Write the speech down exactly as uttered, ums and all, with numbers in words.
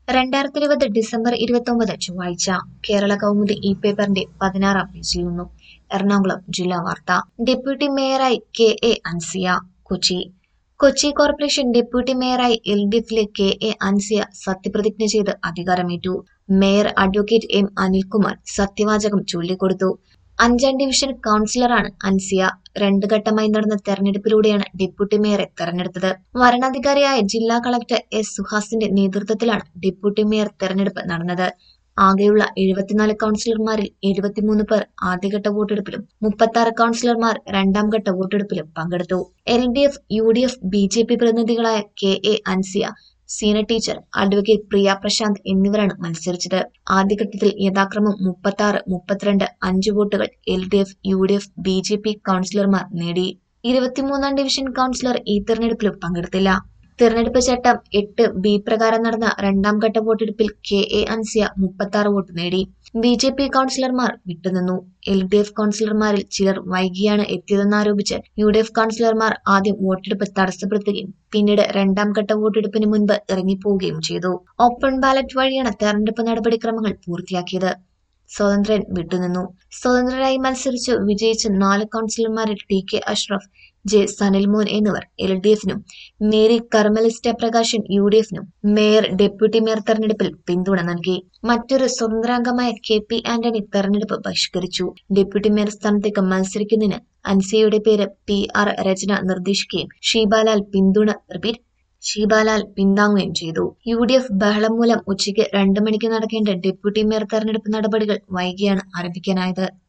രണ്ടായിരത്തി ഇരുപത് ഡിസംബർ ഇരുപത്തൊമ്പത് ചൊവ്വാഴ്ച കേരള കൗമുദി ഇ പേപ്പറിന്റെ പതിനാറാം പേജിൽ നിന്നും എറണാകുളം ജില്ലാ വാർത്ത. ഡെപ്യൂട്ടി മേയറായി K A Ansiya. Kochi Kochi corporation deputy മേയറായി എൽ ഡി എഫിലെ കെ എ അൻസിയ സത്യപ്രതിജ്ഞ ചെയ്ത് അധികാരമേറ്റു. മേയർ അഡ്വക്കേറ്റ് എം അനിൽകുമാർ സത്യവാചകം ചൊല്ലിക്കൊടുത്തു. അഞ്ചാം ഡിവിഷൻ കൗൺസിലറാണ് അൻസിയ. രണ്ട് ഘട്ടമായി നടന്ന തെരഞ്ഞെടുപ്പിലൂടെയാണ് ഡെപ്യൂട്ടി മേയറെ തെരഞ്ഞെടുത്തത്. വരണാധികാരിയായ ജില്ലാ കളക്ടർ എസ് സുഹാസിന്റെ നേതൃത്വത്തിലാണ് ഡെപ്യൂട്ടി മേയർ തെരഞ്ഞെടുപ്പ് നടന്നത്. ആകെയുള്ള എഴുപത്തിനാല് കൗൺസിലർമാരിൽ എഴുപത്തിമൂന്ന് പേർ ആദ്യഘട്ട വോട്ടെടുപ്പിലും മുപ്പത്തിയാറ് കൗൺസിലർമാർ രണ്ടാം ഘട്ട വോട്ടെടുപ്പിലും പങ്കെടുത്തു. L D F, U D F, B J P പ്രതിനിധികളായ K A Ansiya, Seena teacher, advocate Priya Prashanth എന്നിവരാണ് മത്സരിച്ചത്. ആദ്യഘട്ടത്തിൽ യഥാക്രമം മുപ്പത്തിയാറ്, മുപ്പത്തിരണ്ട്, അഞ്ച് വോട്ടുകൾ L D F, U D F, B J P കൗൺസിലർമാർ നേടി. ഇരുപത്തിമൂന്നാം ഡിവിഷൻ കൗൺസിലർ ഈ തെരഞ്ഞെടുപ്പിലും പങ്കെടുത്തില്ല. തെരഞ്ഞെടുപ്പ് ചട്ടം എട്ട് ബി പ്രകാരം നടന്ന രണ്ടാം ഘട്ട വോട്ടെടുപ്പിൽ കെ എ അൻസിയ മുപ്പത്തിയാറ് വോട്ട് നേടി. ബി ജെ പി കൗൺസിലർമാർ വിട്ടുനിന്നു. എൽ ഡി എഫ് കൗൺസിലർമാരിൽ ചിലർ വൈകിയാണ് എത്തിയതെന്നാരോപിച്ച് യു ഡി എഫ് കൗൺസിലർമാർ ആദ്യം വോട്ടെടുപ്പ് തടസ്സപ്പെടുത്തുകയും പിന്നീട് രണ്ടാം ഘട്ട വോട്ടെടുപ്പിന് മുൻപ് ഇറങ്ങിപ്പോവുകയും ചെയ്തു. ഓപ്പൺ ബാലറ്റ് വഴിയാണ് തെരഞ്ഞെടുപ്പ് നടപടിക്രമങ്ങൾ പൂർത്തിയാക്കിയത്. സ്വതന്ത്രൻ വിട്ടുനിന്നു. സ്വതന്ത്രരായി മത്സരിച്ചു വിജയിച്ച നാല് കൗൺസിലർമാരിൽ T K Ashraf, J Sanilmon എന്നിവർ എൽ ഡി എഫിനും മേരി കർമ്മലിസ്റ്റ പ്രകാശൻ യു ഡി എഫിനും മേയർ, ഡെപ്യൂട്ടി മേയർ തെരഞ്ഞെടുപ്പിൽ പിന്തുണ നൽകി. മറ്റൊരു സ്വതന്ത്രാംഗമായ കെ പി ആന്റണി തെരഞ്ഞെടുപ്പ് ബഹിഷ്കരിച്ചു. ഡെപ്യൂട്ടി മേയർ സ്ഥാനത്തേക്ക് മത്സരിക്കുന്നതിന് അൻസിയയുടെ പേര് പി ആർ രചന നിർദ്ദേശിക്കുകയും ഷീബാലാൽ പിന്തുണ റിപ്പീറ്റ് ഷീബാലാൽ പിന്താങ്ങുകയും ചെയ്തു. യു ഡി എഫ് ബഹളം മൂലം ഉച്ചയ്ക്ക് രണ്ട് മണിക്ക് നടക്കേണ്ട ഡെപ്യൂട്ടി മേയർ തെരഞ്ഞെടുപ്പ് നടപടികൾ വൈകിയാണ് ആരംഭിക്കാനായത്.